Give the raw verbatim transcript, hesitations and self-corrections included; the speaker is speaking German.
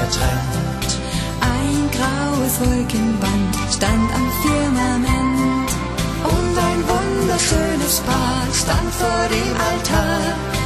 trennt. Ein graues Wolkenband stand am Firmament und ein wunderschönes Paar stand vor dem Altar.